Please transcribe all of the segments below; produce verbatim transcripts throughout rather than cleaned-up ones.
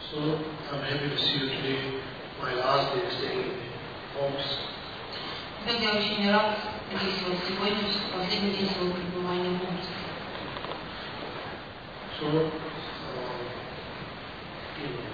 So I'm happy to see you today. My last day staying in homes. Я очень рад здесь вот сегодня, последний день своего пребывания в Омске. So, uh, you know,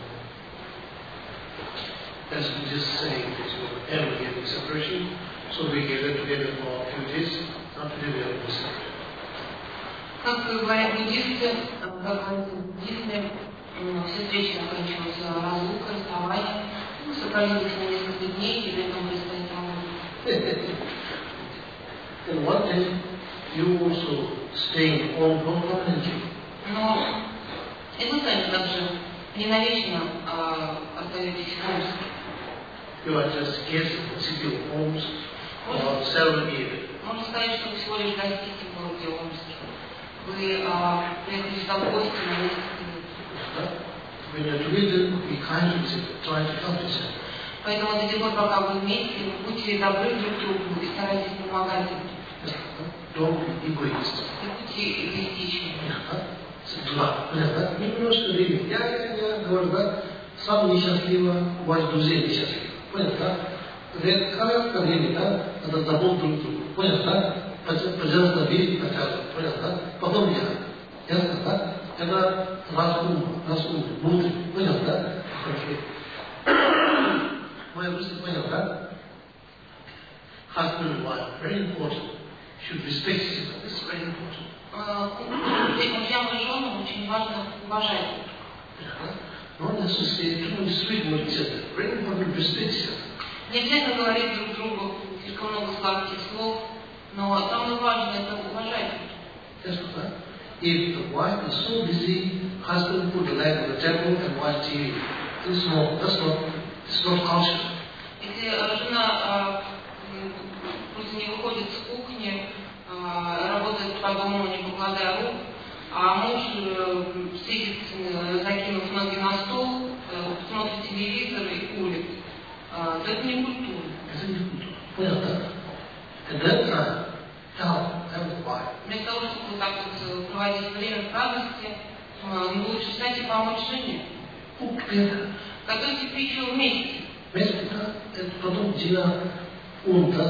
as we just saying, this was ever getting separation. So we gathered together for a few days. Not today we are separate. Как говорят буддисты, как говорят буддисты, все встречи заканчиваются разлукой, расставанием. Мы собрались на несколько дней, и теперь нам предстоит работать. And one day you also stay home permanently. Но и вы сами также не навечно а, остаетесь в Омске. You are just guests in the city of Homs for several years. Можно сказать, что вы всего лишь гостите в городе Омске. Вы а, приехали сюда в гости на несколько лет. When you are together, be kind to each other, try to help each other. Поэтому до тех пор, пока вы вместе, будьте добры друг другу и старайтесь помогать друг другу. Don't be egoist. Не будьте эгоистичны. Два. Понятно? Немножко времени. Я, я, я говорю, да, сам несчастливо, ваш друзей несчастливо. Понятно? Кратко время, да, это забыл друг другу. Понятно? Пожалуйста, верить сначала. Понятно? Потом я. Ясно, да? Это раз ум, раз ум, внутрь. Понятно? Моя мысль понятна? Husband and wife, very important. Should respect each other. This is very important. Мужьям и женам очень важно уважать. Not necessarily too much sweet with each other. Very important to respect each other. Не обязательно говорить друг другу слишком много сладких слов, но самое важное это уважать. That's right. If the wife is so busy, husband put the leg on the table and watch T V. This is not. That's not. It's not culture. Если жена пусть не выходит с кухни, работает по дому, не покладая рук, а муж сидит, закинув ноги на стол, смотрит телевизор и курит, то это не культура. Это не культура. Понятно? At that time, help, help the wife. Вместо того, чтобы вот так вот проводить время в радости, лучше встать и помочь жене. Cook together. Готовьте пищу вместе. Вместе, да? Это потом жена, он, да,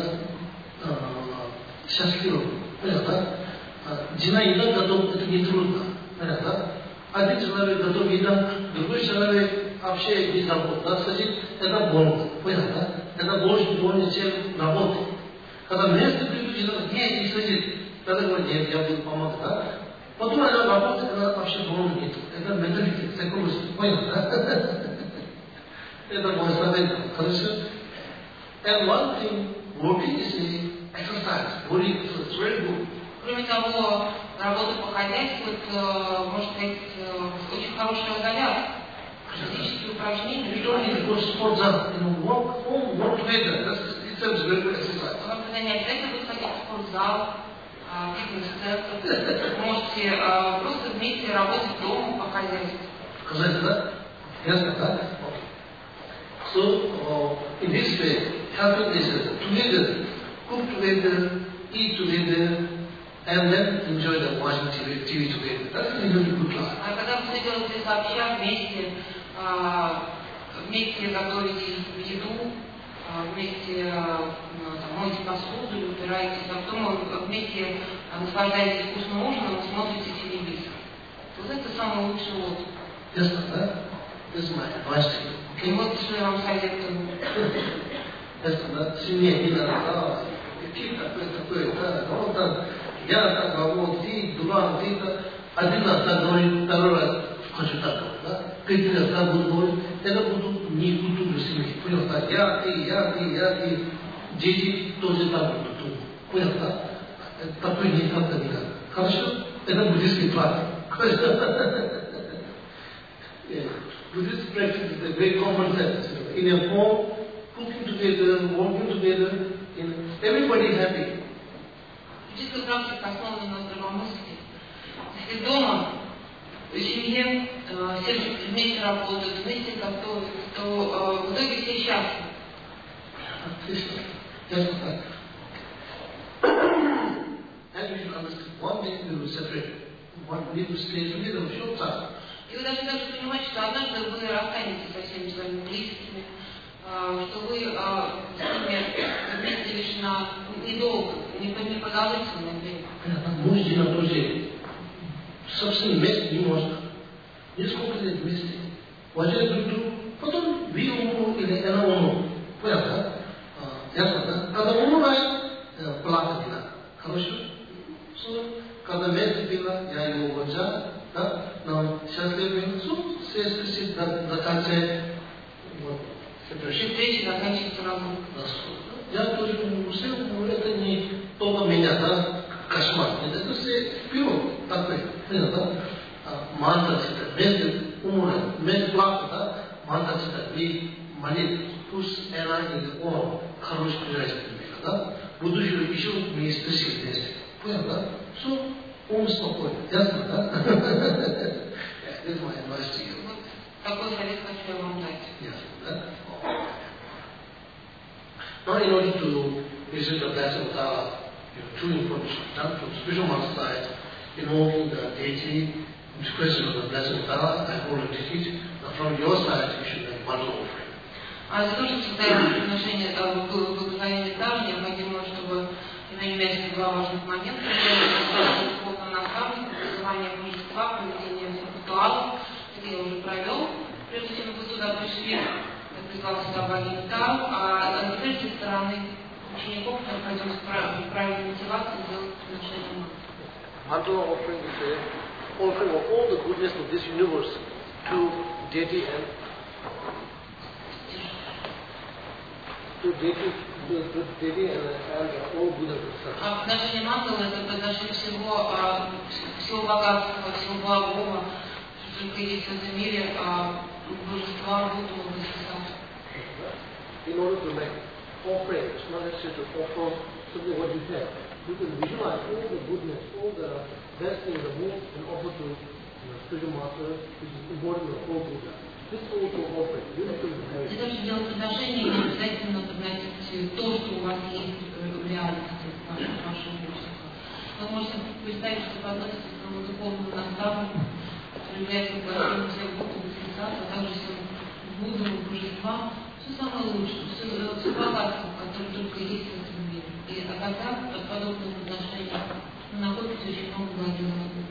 счастлива. Понятно? Жена еда готов, это не трудно. Понятно? Один человек готов еда, другой человек вообще без работы. Да, садит, это больно. Понятно? Это больше больно, чем работать. Когда вместе придут, жена, нет, не садит. Тогда говорит, нет, я буду помогать. Да? Потом она работает, когда вообще больно нет. Это менталитет, психология. Понятно? Это мой совет. Хорошо? And one thing, working is a exercise. Working is very good. Кроме того, работа по хозяйству это, может быть, очень хорошая зарядка. Физические упражнения. You don't need to go to sport zone. You know, walk home, work together. That's itself very good exercise. Вам не обязательно будет ходить в спортзал, фитнес-центр. Можете просто вместе работать дома по хозяйству. Хозяйство, да? Ясно, да? So, uh, in this way, helping each other together, cook together, eat together, and then enjoy the watching T V, T V together. That's a really good life. А когда вы все делаете сообща, вместе, вместе готовите еду, вместе там, моете посуду, убираетесь, а потом вместе наслаждаетесь вкусным ужином и смотрите телевизор. Вот это самый лучший отдых. Ясно, да? This is my advice to you. И вот что я вам советую. Ясно, да? Семье не надо, да? Какие такое, такое, да? Вот так, я так, а вот ты, два, ты так. Один раз так говорит, второй раз хочу так говорить, да? Третий раз так буду говорить. Это будут не культуры семьи. Понял, да? Я, ты, я, ты, я, ты. Дети тоже так будут думать. Понял, да? Такое не как-то не надо. Хорошо? Это буддийский план. Buddhist practice is a very common sense. In a home, cooking together, working together, in, everybody is happy. Буддийская практика основана на здравомыслии. Если дома, в семье все вместе работают, вместе готовят, то в итоге все счастливы. And you should understand, one day we will separate. One need to stay together for a short time. И И вы должны также понимать, что однажды вы расстанетесь со всеми своими близкими, что вы с ними вместе лишь на недолго, не продолжительное время. Мужчина тоже собственно вместе не может. Несколько лет вместе. Уважать друг друга. Потом вы умру или она умру. Понятно? Ясно, да? Когда умирает, плакать надо. Хорошо? Когда вместе было, я его уважаю, да? Но счастливый суд, все до конца. Встречи заканчивается разлукой. Я тоже все, это не только меня, да? Кошмар. Это все вперед. Такой. Понятно, да? Манта читать, вместе умрать, вместе плакать, да? Манта читать и молить. Пусть она или он хороший приятель, да? Будущего еще не спешит вместе. Понял, да? Все, ум спокойно. Ясно, да? Это моя власть. Такой совет хочу я вам дать. Ясно, да? Now, in order to receive the blessing of Allah, you know, two information. Now, from spiritual master side, invoking the deity, expression of the blessing of Allah, I already teach. But from your side, you should make one offering. А для того, чтобы состоять отношения к благословению Тау, необходимо, чтобы имели место два важных момента: это наставник, образование божества, проведение всех ритуалов. Это я уже провел. Прежде чем вы сюда пришли, я призвал сюда богиню Тау, а с третьей стороны учеников необходимо в правильной мотивации сделать приношение. Mantra offering is a offering of all the goodness of this universe to deity and to deity, to, to deity and, and all goodness of such. А приношение манталы — это приношение всего, всего богатства, всего благого, что только есть в этом мире, божества, Будду, Божества. In order to make offering, it's not necessary to offer simply what you have. You can visualize all the goodness, all the best things in the world and offer to the spiritual master, which is important for all Buddha. This also offering. You have to have it. Для того, чтобы делать приношение, не обязательно подносить то, что у вас есть в реальности, вашего общества. Вы можете представить, что подносите своему духовному наставнику, который является воплощением всех Будды, Божества, а также всем Будду, Божества, все самое лучшее, все, все богатство, которое только есть в этом мире. И а тогда от подобного отношения находится очень много благих народов.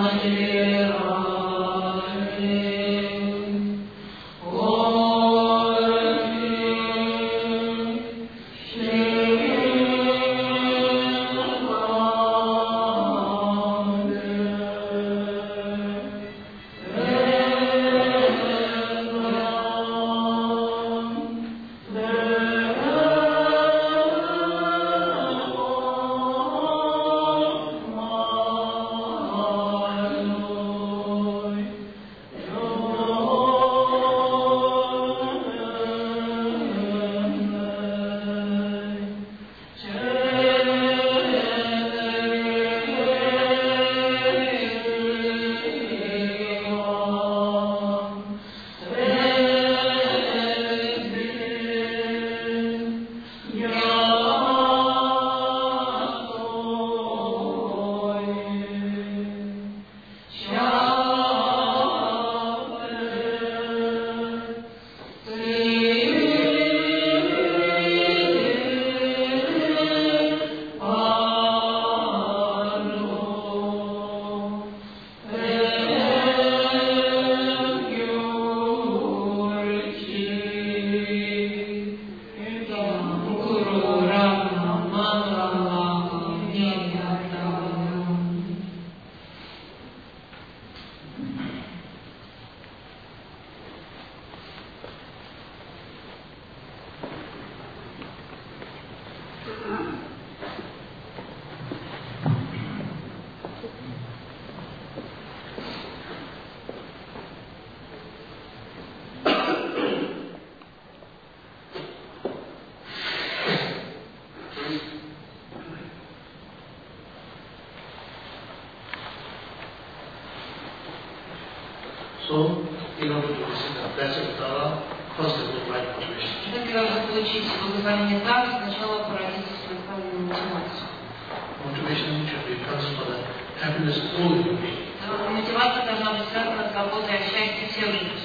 So, in order to receive the blessing of Allah, first they will right motivation. Когда вы получите благословение Тары, сначала породите свою правильную мотивацию. Motivation should be conscious for the happiness of all human beings. Мотивация должна быть связана с заботой о счастье всех живых.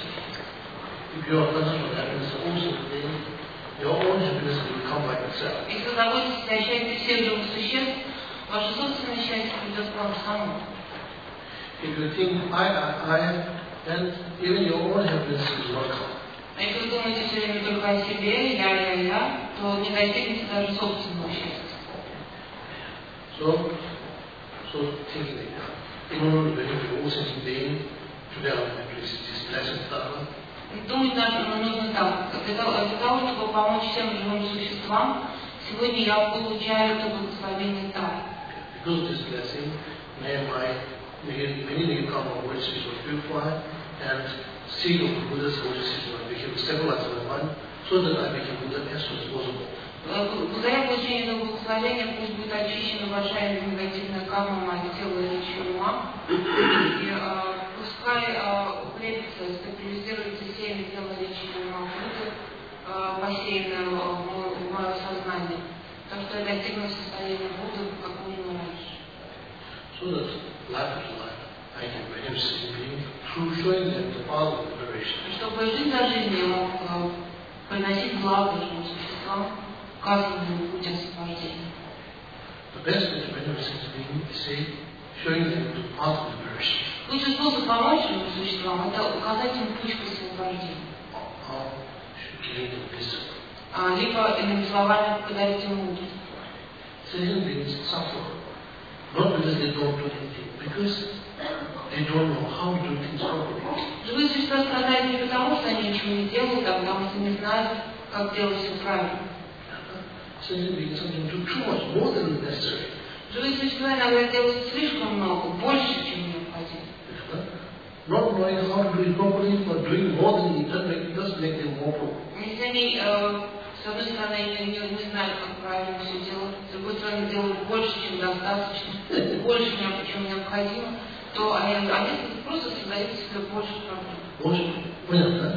If you are conscious for the happiness of all human beings, your own happiness will come by itself. Если вы заботитесь о счастье всех живых существ, ваше собственное счастье придет к вам само. If you think I, I, I, then even your own happiness will not come. А если вы думаете все время только о себе, я, я, я, то не достигнете даже собственного счастья. So, so thinking like that. In order to benefit all sentient beings, today I will receive this blessing of Allah. Думать нужно, нужно так. Для того, для того, чтобы помочь всем живым существам, сегодня я получаю это благословение Тары. Because of this blessing, may my many many karma words which were purified and seed of the Buddha's lotus became stabilized in my mind, so that I became Buddha as soon as possible. Благодаря получению этого благословения пусть будет очищена большая негативная карма моих тела, речи и ума. И э, пускай э, укрепится, стабилизируется семя тела, речи и ума Будды, э, посеянное в мое сознание. Так что я достигну состояния Будды, как можно раньше. So that life is life, I can become sentient being through showing them the path of liberation. Чтобы жизнь за жизнью я мог э, приносить благо живым существам, указанным путь освобождения. The best way to benefit sentient being is say, showing them the path of liberation. Лучший способ помочь живым существам – это указать им путь к освобождению. Or giving them wisdom. А, либо, иными словами, подарить им мудрость. Sentient beings suffer, not because they don't do anything, because they don't know how to do things properly. Живые существа страдают не потому, что они ничего не делают, а потому что не знают, как делать все правильно. Sentient beings sometimes do too much, more than necessary. Живые существа иногда делают слишком много, больше, чем необходимо. Not knowing how to do it properly, but doing more than it does make, does make them more proper. Если они, э, с одной стороны, не, не, не знают, как правильно все делать, с другой стороны, делают больше, чем достаточно, больше, чем необходимо, то они, они просто создают себе больше проблем. Most, well,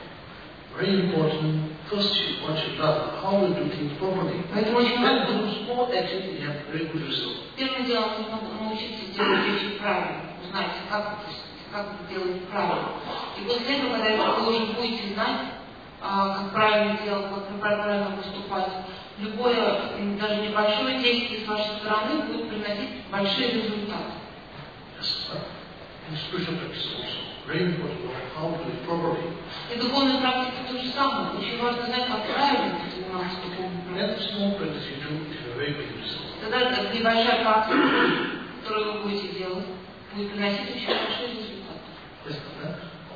very important. First, what you learn how to do things properly. Поэтому очень When важно. you do small action, you have very good result. Первым делом нужно научиться делать вещи правильно, узнать, как, как это делать правильно. И после этого, когда вы уже будете знать, как правильно делать, как правильно поступать, любое, даже небольшое действие с вашей стороны будет приносить большие результаты. Yes, in spiritual practice also. Very important to know how to do it properly. И духовная практика то же самое. Очень важно знать, как правильно заниматься духовной практикой. That small practice you do is a very big result. Тогда эта небольшая практика, которую вы будете делать, будет приносить очень большой результат. Yes, that.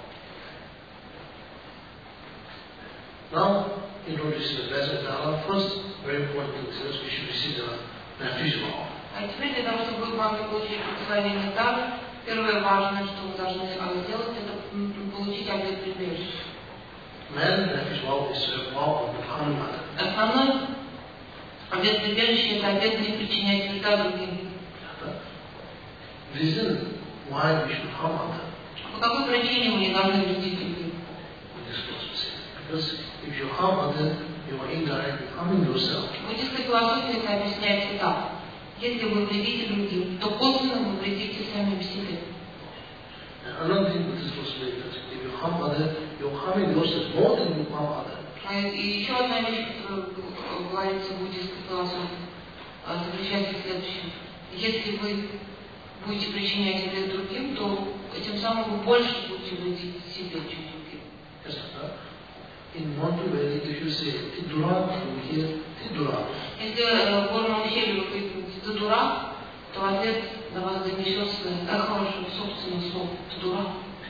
Now, introducing the blessed Dharma. First, very important thing is we should receive the baptism. А теперь для того, чтобы вы могли получить благословение Дары, первое важное, что вы должны сделать, это получить обет прибежища. Основной обет прибежища – это обет не причинять вреда другим. По какой причине вы не должны вредить другим? В буддийской философии это объясняется так. Если вы вредите другим, то косвенно вы вредите самим себе. И еще одна вещь, которая говорится в буддийской философии, заключается в следующем. Если вы будете причинять вред другим, то тем самым вы больше будете вредить себе, чем другим. In Montevideo, if you say Tidura, you hear Tidura. Если в горном ущелье вы говорите Tidura, то в ответ на вас донесется эхо вашего собственного слова Tidura.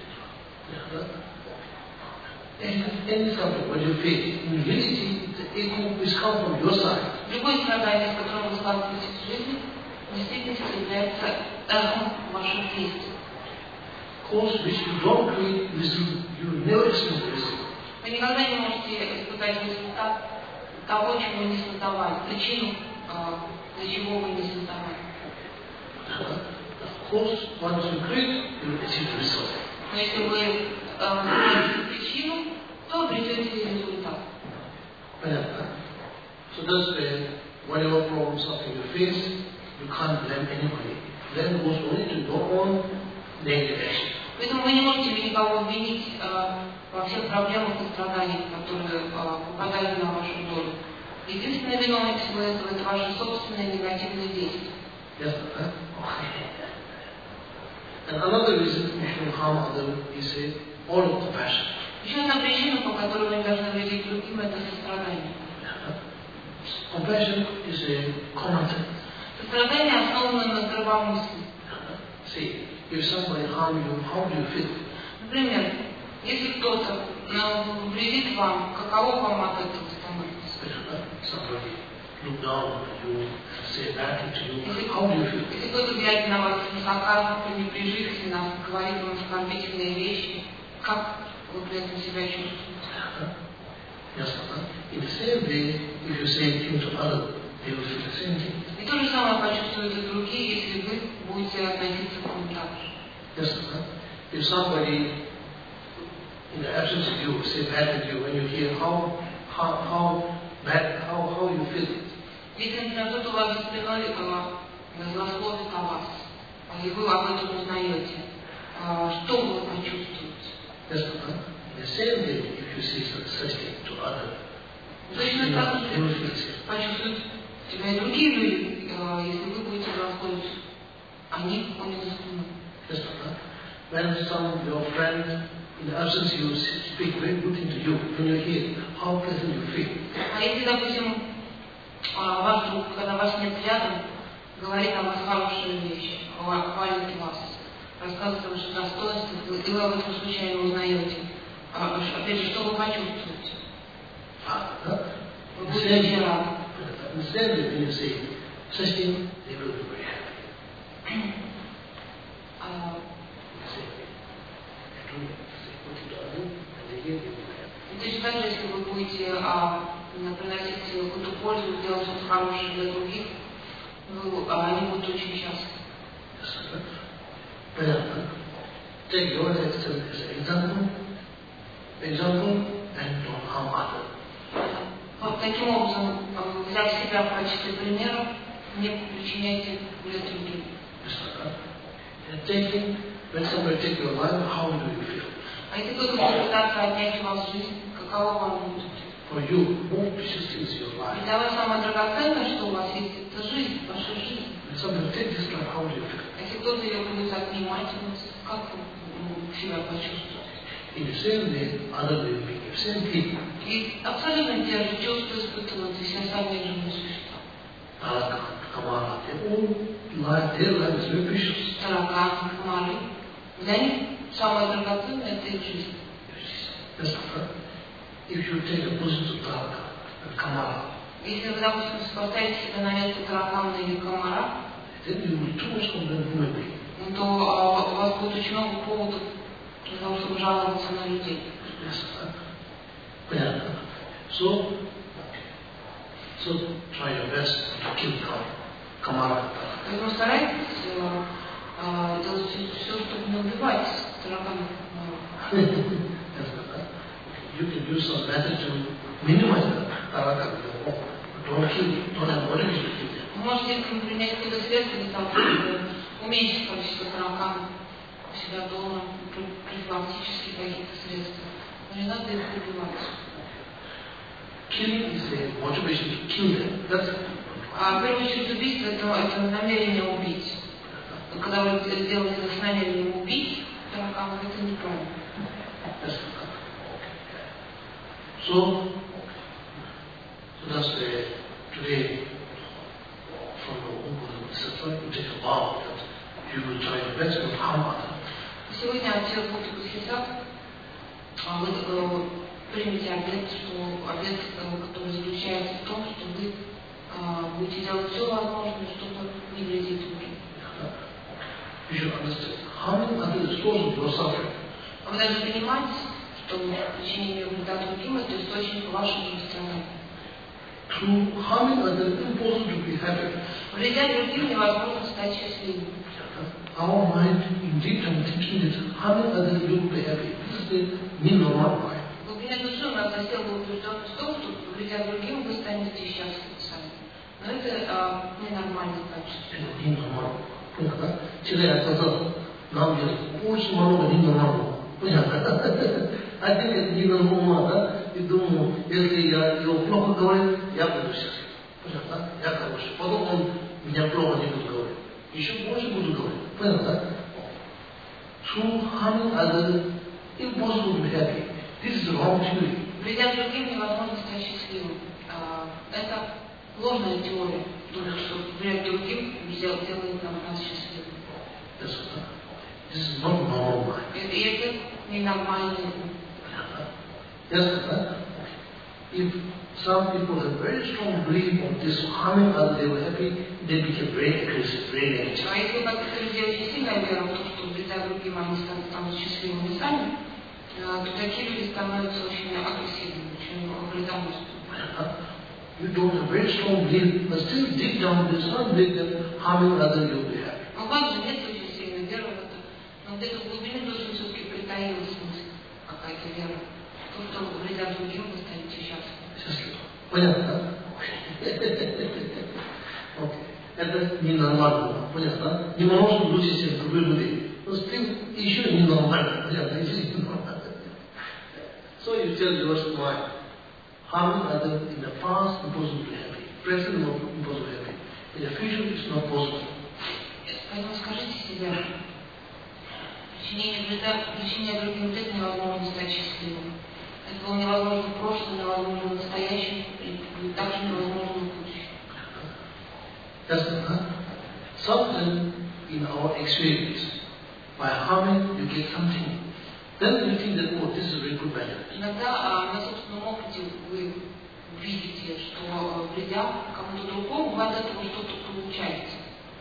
Any suffering, what you feel, in reality, the echo is come from your side. Любое страдание, с которым вы сталкиваетесь в жизни, в действительности является эхом ваших действий. Cause which you don't create wisdom, you never experience wisdom. Вы никогда не можете испытать результат того, чего вы не создавали, причину, для чего вы не создавали. Но если вы найдете причину, то обретете результат. So that's why whatever problems something you face, you can't blame anybody. Blame goes only to your own negative action. Поэтому вы не можете никого обвинить во всех проблемах и страданиях, которые попадают на вашу долю. Единственное виновник всего этого – это ваши собственные негативные действия. Yes, sir. Okay. And another reason you should harm others is a all of compassion. Еще одна причина, по которой вы не должны вредить другим, это сострадание. Compassion is a common thing. Сострадание основано на здравомыслии. See, if somebody harm you, how do you feel? Например, если кто-то вредит вам, каково вам от этого становится? Somebody look down on you, say bad things to you, how do you feel? Если кто-то глядит на вас свысока, пренебрежительно, говорит вам оскорбительные вещи, как вы при этом себя чувствуете? Yes, in the same way, if you say things to others, they will feel the same thing. И то же самое почувствуют и другие, если вы будете относиться к ним так же. Yes, sir. If somebody, in the absence of you, say bad to you, when you hear how, how, how bad, how, how you feel. Если, например, кто-то вас за спиной злословит о вас, и вы об этом узнаете, что вы почувствуете? Yes, sir. In the same way, if you see such thing to others, точно так же почувствуют себя и другие люди, если вы будете рассказывать о них, о них за спиной. Yes, sir. When some of your friends, in the absence you speak very good thing to you, when you hear, how pleasant you feel. А если, допустим, ваш друг, когда вас нет рядом, говорит о вас хорошие вещи, хвалит вас, рассказывает о ваших достоинствах, и вы об этом случайно узнаете, опять же, что вы почувствуете? Вы будете очень рады. Instead, when you say such thing, they will be very happy. Точно так же, если вы будете а, приносить какую-то пользу, делать что-то хорошее для других, вы, а, они будут очень счастливы. Take your excellence as an example, example, and don't harm others. Вот таким образом, взяв себя в качестве примера, не причиняйте вред другим. Taking, when somebody takes your life, how do you feel? А если кто-то будет пытаться отнять у вас жизнь, каково вам будет? For you, more precious is your life. Для вас самое драгоценное, что у вас есть, это жизнь, ваша жизнь. And somebody take this life, how do you feel? Если кто-то ее будет отнимать, как вы себя почувствуете? In the same way, other living beings, same thing. И абсолютно те же чувства испытывают все остальные живые существа. Taraka, Kamara, they all life, their life is very precious. Тараканы, комары. Для них самое драгоценное – это их жизнь. That's right. If you take a position to Taraka and Kamara, если вы, допустим, поставите себя на место таракана или комара, then you will too much condemn human being. то а, у вас будет очень много поводов для того, чтобы жаловаться на людей. Yes, right. Понятно. So, so try your best to kill Kamara. Поэтому старайтесь э, э, делать все, чтобы не убивать тараканов и комаров. You can use some method to minimize the Taraka. Don't kill, don't have motivation to kill them. Вы можете применять какие-то средства для того, чтобы уменьшить количество тараканов у себя дома, профилактические какие-то средства. Но не надо их убивать. Killing is a motivation to kill them. That's А в первую очередь убийство это, это намерение убить. Но когда вы сделаете это с намерением убить тараканов, это неправильно. So, so that's why today, from the Umm et cetera, you take a vow that you will try your best to harm others. Сегодня отец Будхисат, вы э, примите обет, что обет, который заключается в том, что вы э, будете делать все возможное, чтобы не вредить другим. You should understand. Harming others is cause of your suffering. Вы должны понимать, что причинение вреда другим – это источник вашего страдания. Through harming others, it's impossible to be happy. Вредя другим невозможно стать счастливым. Our mind, in deep time thinking, is harming others, you will be happy. This is the mean normal mind. В глубине души у нас засела убежденность в том, что вредя другим вы станете счастливы сами. Но это а, ненормальное качество. Это ненормально. Понятно? Человек сказал, нам есть очень много ненормального. Понятно? Один из ненормального, да? И думаю, если я его плохо говорю, я буду счастлив. Понятно? Я хороший. Потом он меня плохо не будет говорить. Еще больше буду говорить. Понятно? Through harming others, impossible to be happy. This is wrong theory. Вредя другим невозможно стать счастливым. А, это ложная теория. Думаю, что вред другим делает нас счастливым. That's right. This is not normal mind. И это ненормальный ум. Yes, right? If some people have very strong belief of this harming others, they were happy, they become very aggressive, very negative. А если у каких-то людей очень сильная вера в то, что вредя другим они станут счастливыми сами, то такие люди становятся очень агрессивными, очень вредоносными. You don't have very strong belief, but still deep down there's some belief that harming others you'll be happy. У вас же нет очень сильной веры в это, но где-то в глубине души все-таки притаилась мысль, какая-то вера. То, что вредя другим, вы станете счастливы. Понятно? Окей. Это ненормально. Понятно? Не можем лучше, чем другие люди. Но still еще ненормально. Понятно? Еще ненормально. So you tell yours mind. Harming others in the past, impossible to be happy. Present, not impossible to be happy. In the future, it's not possible. Поэтому скажите себе, причинение вреда, причинение другим вред невозможно стать счастливым. Это было невозможно в прошлом, невозможно в настоящем, и также невозможно в будущем. That's not. Sometimes in our experience, by harming, you get something. Then you think that, oh, this is a very good benefit. Иногда на собственном опыте вы видите, что вредя кому-то другому, вы от этого что-то получаете.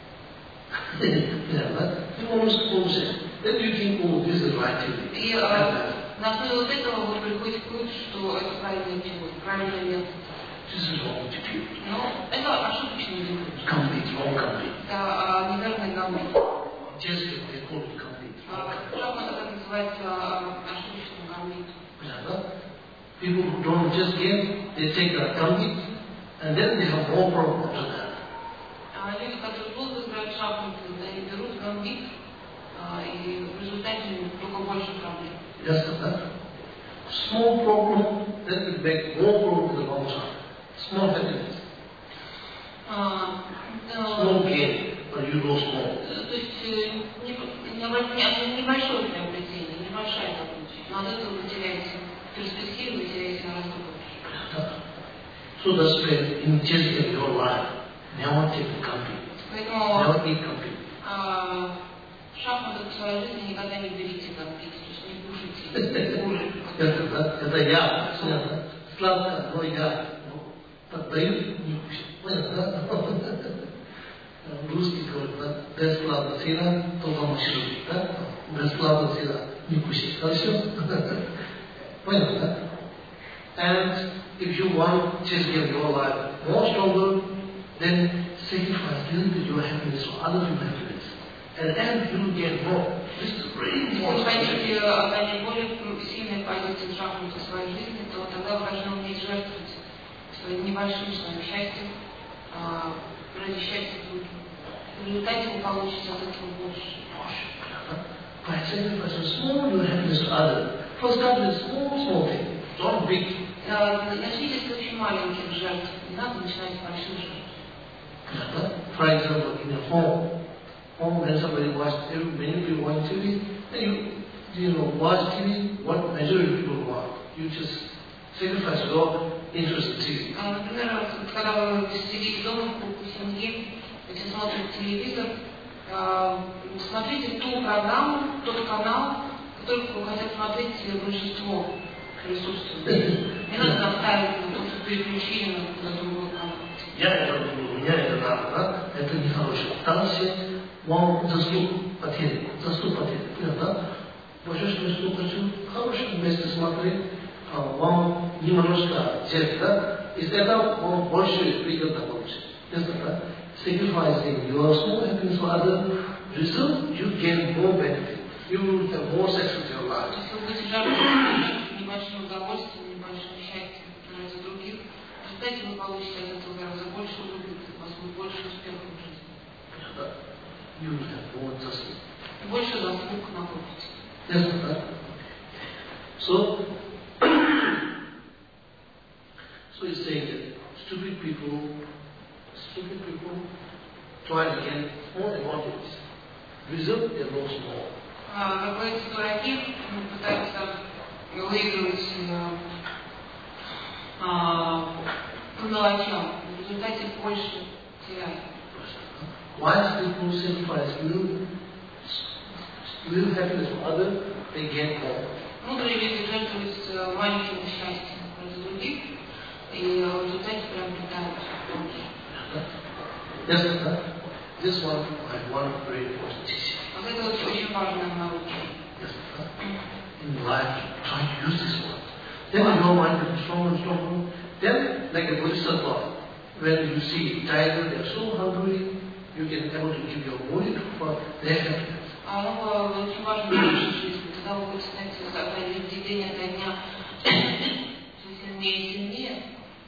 Yeah, right? You almost close it. Then you think, oh, this is the right thing. И э, на основе вот этого вы приходите к выводу, что это правильный путь, правильный метод. This is wrong attitude. Но это ошибочный метод. Complete, wrong complete. Это э, неверный гамбит. Just like they call it complete. Шахмат это называется ошибочным гамбитом. Yeah, people who don't just game, they take the complete, and then they have more problems after that. Люди, которые плохо играют в шахматы, они берут гамбит, и в результате только больше проблем. Yes, that small problem that will make more problem in the long term. Small happiness. Uh, Small gain, you lost more. То есть небольшое приобретение, небольшая добыча, но от этого вы теряете перспективу, вы теряете гораздо больше. So that's why in just in your life, never take the company, never eat company. В шахматах в своей жизни никогда не берите компить, то есть не кушайте, не кушайте. Это я, понятно? Сладко, но я. Поддают, не кушать. Понятно? Русский говорит, да? Бесплатно сыра, только машину, да? Бесплатно сыра, не кушать. Хорошо? Понятно? And if you want to just give your life more stronger, then sacrifice a little bit your happiness for other people's happiness. And then you will get more. This is very important. Если вы хотите отдать более сильные позиции в шахматах в своей жизни, то тогда вы должны уметь жертвовать своим небольшим своим счастьем, ради счастья других. В результате вы получите от этого больше. By sacrificing small your happiness to others. First start with small, small thing, not big. Начните с очень маленьких жертв. Не надо начинать с больших жертв. For example, in a home, home when somebody watch, many people watch T V, then you, you know, watch T V, what majority people want. You just sacrifice your interest in T V. Например, когда вы сидите дома в кругу семьи, если смотрите телевизор, смотрите ту программу, тот канал, который хотят смотреть большинство присутствующих. Не надо настаивать на том, что переключили на другой канал. Я это буду, у меня это надо, да? Это нехорошо. Там все вам заслуг потерян, заслуг потерян, да? Большинство что хочу, хорошее вместе смотреть, а вам немножко взять, да? Из этого вам больше выгода получит. Ясно, да? Sacrificing your small happiness for others, result you gain more benefit. You will have more success in your life. Если вы будете жертвовать небольшим удовольствием, небольшим счастьем ради других, в результате вы получите от этого гораздо больше удовольствия, у вас будет больше успеха в жизни. You will have more success. Больше заслуг накопите. Yes, right? So, so he's saying that stupid people, stupid people try to get more advantage. Result, they lose more. Как говорится, дураки пытаются выигрывать по мелочам, в результате больше теряют. Wise people sacrifice little, little happiness for others, they get more. Мудрые люди жертвуют маленьким счастьем ради других, и в результате приобретают больше. Yes, sir. This one I want to very important teaching. Вот это очень важная наука. Yes, sir. In life, try to use this one. Then your mind becomes stronger and stronger. Then, like a bodhisattva, when you see tiger, they are so hungry, you can able to give your body for their happiness. Оно очень важно в нашей жизни. Когда вы будете, знаете, день ото дня все сильнее и сильнее,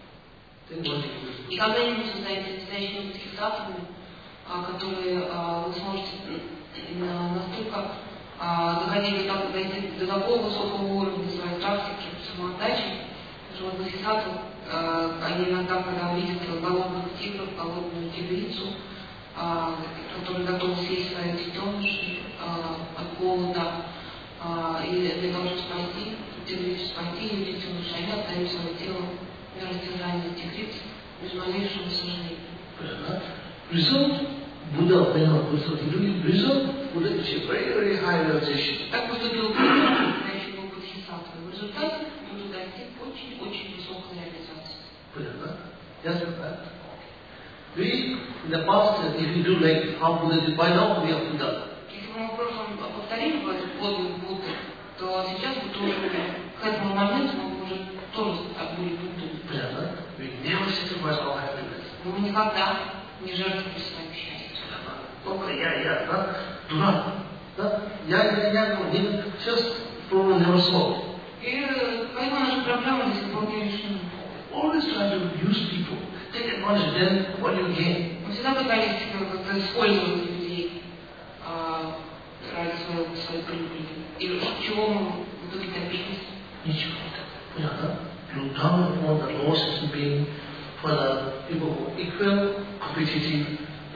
и когда-нибудь вы станете настоящими бодхисаттвами, которые вы сможете настолько доходить до, дойти до такого высокого уровня своей практики, самоотдачи, что вот бодхисаттвы, они иногда, когда видят голодных тигров, голодную тигрицу, которые готовы съесть свои детеныши от голода, и для того, чтобы спасти, тигрицу спасти ее детеныши, они отдают свое тело на растяжание тигрицы без малейшего сожаления. Result, Buddha, when he was doing result, Buddha is a very, very high realization. Так поступил Будда, настоящего бодхисаттвы. В результате Будда достиг очень-очень высокой реализации. Понятно? Yes, right? We, in the past, if you do like how Buddha did, by now we are Buddha. Если бы мы в прошлом повторили бы подвиг Будды, то сейчас бы тоже, к этому моменту мы бы уже тоже были Буддой. Понятно? We never sacrifice our happiness. Мы никогда не жертвовали своим счастьем. Только я, я, да? Дурак, да? Я, я, я, не, сейчас problem never solved. И поэтому наша проблема до сих пор не решена. Always try to use people. Take advantage, then what you gain. Мы всегда пытались как-то использовать людей ради своего, своей прибыли. И чего мы в итоге добились? Ничего не так. Понятно? Look down upon the low system being for the people who are equal, competitive,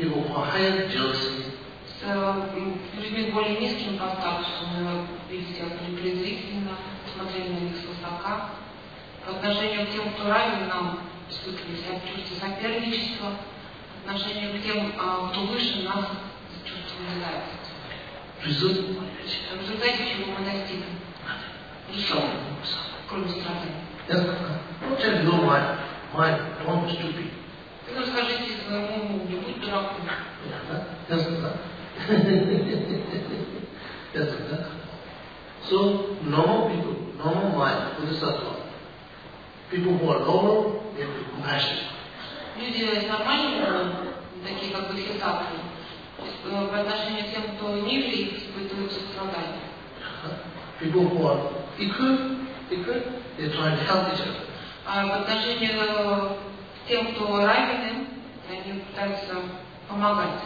people who are higher jealousy, с людьми более низким по статусу мы видели презрительно, смотрели на них свысока. По отношению к тем, кто равен нам, испытывали чувство соперничества, по отношению к тем, кто выше нас, чувство неравенства. В результате чего мы достигли? Ничего, кроме страданий. Tell your mind, mind, don't be stupid. Ну, скажите своему уму, не будь дураком. Yes, yes, so, normal people, normal mind, Bodhisattva, people who are lower, they have compassion. Люди с нормальным умом, такие как бодхисаттвы, по отношению к тем, кто ниже, их испытывают сострадание. People who are equal, equal, they try to help each other. А по отношению к тем, кто равен им, они пытаются помогать.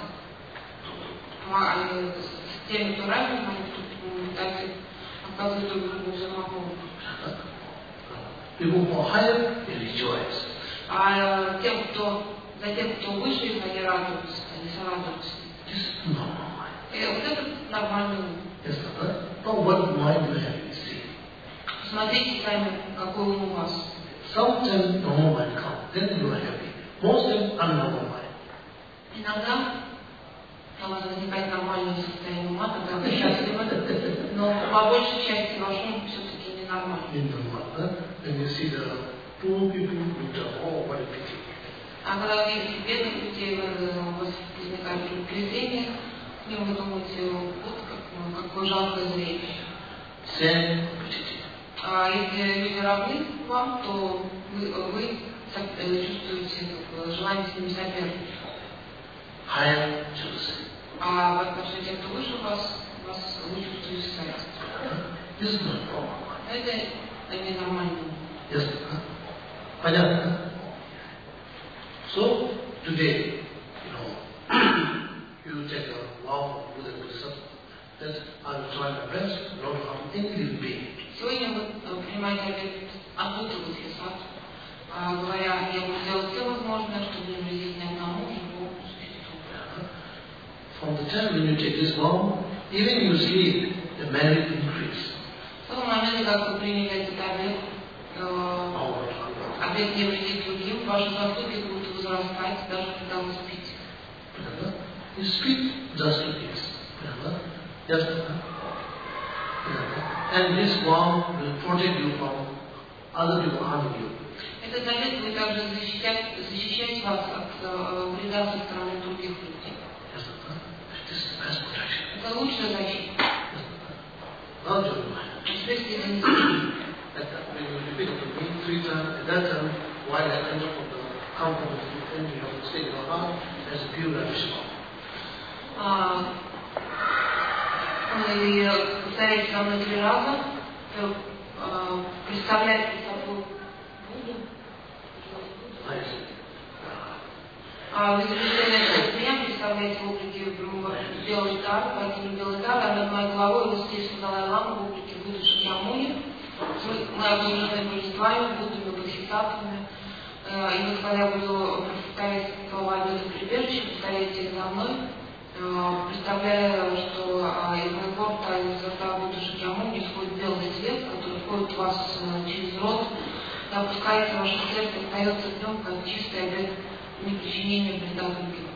С теми, кто равен, они пытаются оказывать друг другу взаимопомощь. People who are higher, they rejoice. А тем, кто, за тем, кто выше их, они радуются, они сорадуются. This is normal mind. И вот это нормальный ум. Yes, but what mind you have, you see. Смотрите сами, какой ум у вас. Sometimes normal mind comes, then you are happy. Most of them unnormal mind. Иногда у вас возникает нормальное состояние ума, когда вы счастливы, но по большей части ваш ум все-таки ненормальный. Nенормально. When you see the poor people, you tell, oh, what a pity. А когда вы видите бедных людей, у вас возникает презрение, и вы думаете, вот как, какое жалкое зрелище. Same pity. А если люди равны вам, то вы, вы чувствуете желание с ними соперничать. Higher jealousy. А в отношении тех, кто выше вас, вас вы чувствуете зависть. This is not normal. Это ненормально. Yes. Понятно? So, today, you know, you take a vow with a Buddhism that I will try my best not to harm any living being. Сегодня вы принимаете обет от Будды Бодхисаттвы, говоря, я буду делать все возможное, чтобы не вредить ни одному живому существу. From the time when you take this vow, even you sleep, the merit increase. С того момента, как вы приняли этот обет, обет не вредить другим, ваши заслуги будут возрастать, даже когда вы спите. You speak just to peace. Just and this vow will protect you from other people harming you. Этот обет будет также защищать, защищать вас от э, вреда со стороны других людей. This is the best protection. Это лучшая защита. Now, John, Теперь следует. when you repeat it to me three times, at that time, while I enter from the comfort of the end, you have to say your heart as a pure Vishnu. Вы повторяете со мной три раза, представляете собой Будду. Вы заключаете меня, представляете в облике белой тары, богини белой тары, а над моей головой вы стоите Далай-ламу в облике Будды Шакьямуни. Мы объединены божествами, Буддами, Бодхисаттвами. И вот когда я буду повторять слова обета прибежища, повторяйте их за мной, представляя, что из моего рта, из рта Будды Шакьямуни исходит белый свет, который входит в вас через рот, и опускается в ваше сердце, остается в нем как чистый обет непричинения вреда другим.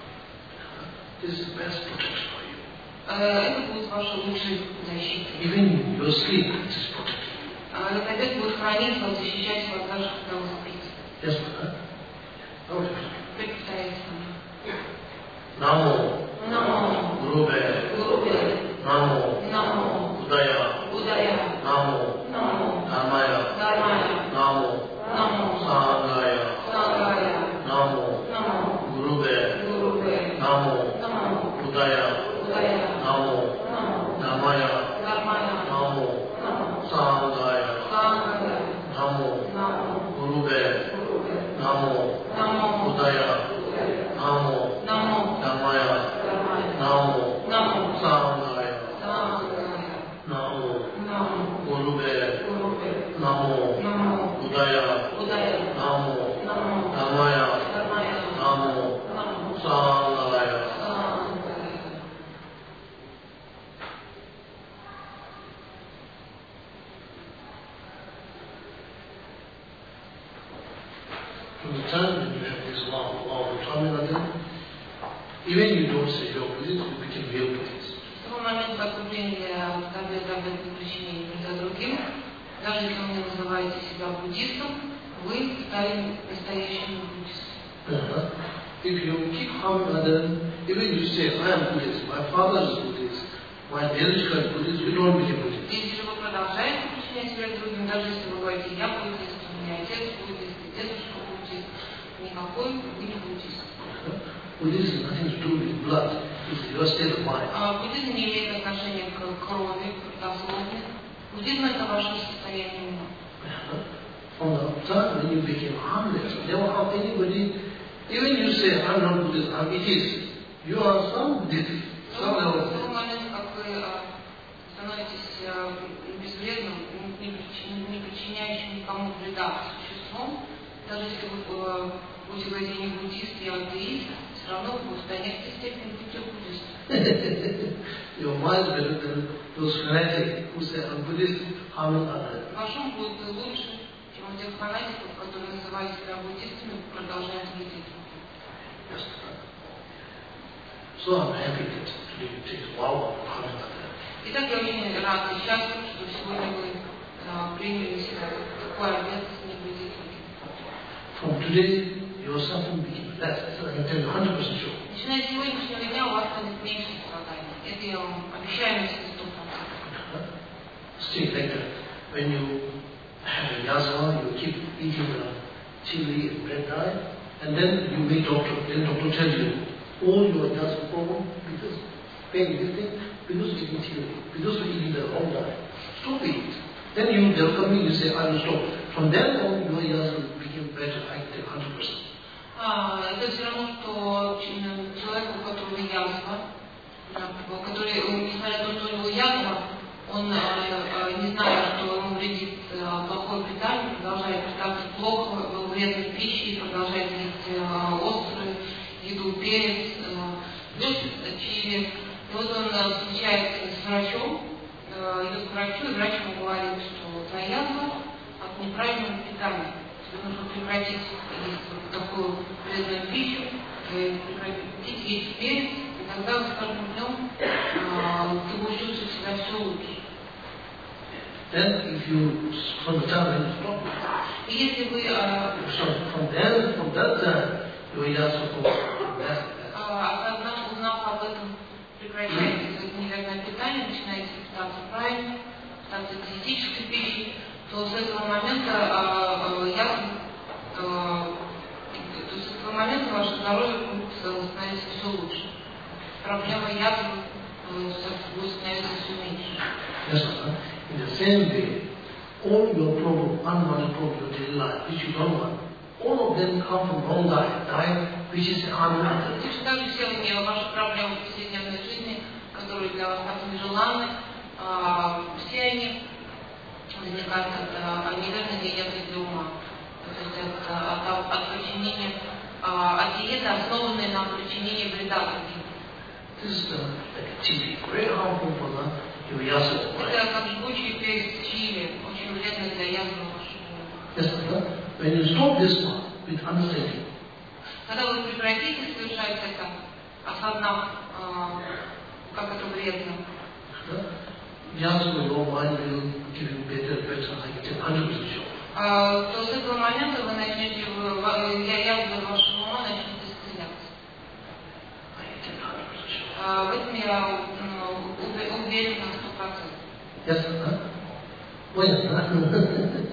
Это будет вашей лучшей защитой. Even your sleep is protected. Этот обет будет хранить вас, защищать вас даже когда вы спите. Yes, ma'am. Теперь повторяйте со мной. Намо. Намо. Гурубе. Гурубе. Намо. Намо. Удая. Удая. Намо. Намо. Дharmaya. Дharmaya. Намо. Намо. Сангая. Сангая. Намо. Намо. Гурубе. Гурубе. Намо. Намо. Удая. Удая. Намо. Намо. Dharmaya. Дharmaya. Намо. Намо. Sangaya. Сангая. Намо. Намо. Гурубе. Гурубе. Намо. Намо. Удая. Удая. Намо. Намо. Dharmaya. Дharmaya. Намо. Намо. Sangaya. Сангая. the time when you have this law, law of Swaminathan, even you don't say you're Buddhist, you become real Buddhist. В том момент, как вы приняли обет об причинении вреда другим, даже если вы не называете себя буддистом, вы стали настоящим буддистом. Uh-huh. If you keep harming others, even you say, I am Buddhist, my father is Buddhist, my Dharishka is Buddhist, you don't become Buddhist. Если же вы продолжаете причинять вред другим, даже если вы говорите, я буддист, у меня отец буддист, дедушка буддист, никакой вы не буддист. Buddhism has nothing to do with blood, it's your state of mind. Буддизм не имеет отношения к крови, к дословне. Буддизм это ваше состояние ума. From the time when you became harmless, never harm anybody, even you say, I'm not Buddhist, I'm atheist, you are some Buddhist. В тот момент, как вы становитесь безвредным, не причиняющим никому вреда существом, даже если вы будете говорить, я не буддист, я атеист, все равно вы в некоторой степени будете буддистом. Your mind is better than those fanatics who say, I'm Buddhist, harming others. Ваш ум будет лучше, чем у тех фанатиков, которые называют себя буддистами, продолжают вредить. Yes. So I'm happy that today you take a vow of harming others. Итак, я очень рад и счастлив, что сегодня вы uh, приняли себя такой обет не вредить другим. From today, your suffering became less. So I can tell you one hundred percent sure. Начиная с сегодняшнего дня у вас станет меньше страданий. Это я вам обещаю на сто процентов. Still like that. When you have a yasma, you keep eating the chili and bread diet, and then you meet doctor. Then doctor tells you, all your yasma problem because pain, this thing, because of eating chili, because of eating the wrong diet. Stop it. Then you welcome me, you say, I will stop. From then on, your yasma became better, I tell one hundred percent. Это все равно, что человеку, у которого язва, который, несмотря на то, что у него язва, он, не зная, что ему вредит плохое питание, продолжает питаться плохо, вредной пищей, продолжает есть острую еду, перец, чили. И вот он встречается с врачом, идет к врачу, и врач ему говорит, что твоя язва от неправильного питания. Тебе нужно прекратить есть такую вредную пищу, прекратить есть перец, и тогда с каждым днем ты будешь чувствовать себя все лучше. Then if you, from the time when you stop, и если вы, so from then, from that time, you will just go less and less. Осознав, узнав об этом, прекращаете это неверное питание, начинаете питаться правильно, питаться диетической пищей, то с этого момента я, то с этого момента ваше здоровье будет становиться все лучше. Проблема язвы будет становиться все меньше. Yes, sir. In the same way, all your problem, unwanted problem in your daily life, which you don't want, all of them come from wrong diet, diet which is harmful. Точно так же все ваши проблемы в повседневной жизни, которые для вас так нежеланны, все они возникают от неверной диеты для ума. То есть от, от, от причинения, от диеты, основанной на причинении вреда другим. This is uh, like a chili, very harmful for the your yasma. Это как жгучий перец чили, очень вредно для язвы вашего. Yes, sir. When you stop this one with understanding, когда вы прекратите совершать это, осознав, как это вредно, yasma, your mind will give you better, better, I can tell one hundred percent sure. то с этого момента вы начнете, язва вашего ума начнет исцеляться. В этом я уверен на сто процентов. Yes, sir. Well,